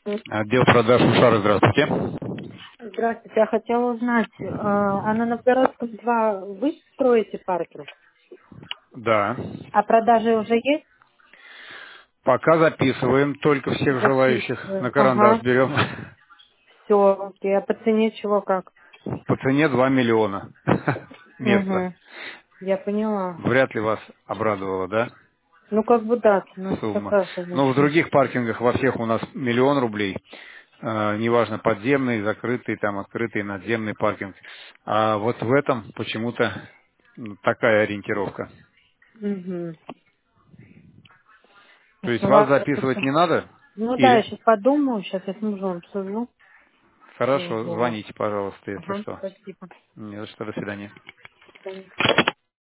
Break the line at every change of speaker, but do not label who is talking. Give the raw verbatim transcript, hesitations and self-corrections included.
Отдел продаж Ушары, здравствуйте.
Здравствуйте, я хотела узнать, а а на Новгородском два вы строите паркинг,
Да.
а продажи уже есть?
Пока записываем, только всех желающих
Записываю.
на карандаш
Ага,
берем.
все, окей, а по цене чего как?
По цене два миллиона. Место.
Угу, я поняла.
Вряд ли вас обрадовало, да,
Ну, как бы да, цена
сумма.
такая,
Но в
конечно.
других паркингах во всех у нас миллион рублей. Э, неважно, подземный, закрытый, там открытый, надземный паркинг. А вот в этом почему-то м, такая ориентировка.
Угу.
То есть
Ну,
вас
ладно,
записывать
просто...
не надо?
Ну да, я
Или?
сейчас подумаю, сейчас я с мужем обсужу.
Хорошо,
Вот.
звоните, пожалуйста, если
Ага,
что.
спасибо.
Не за что, до свидания.
До свидания.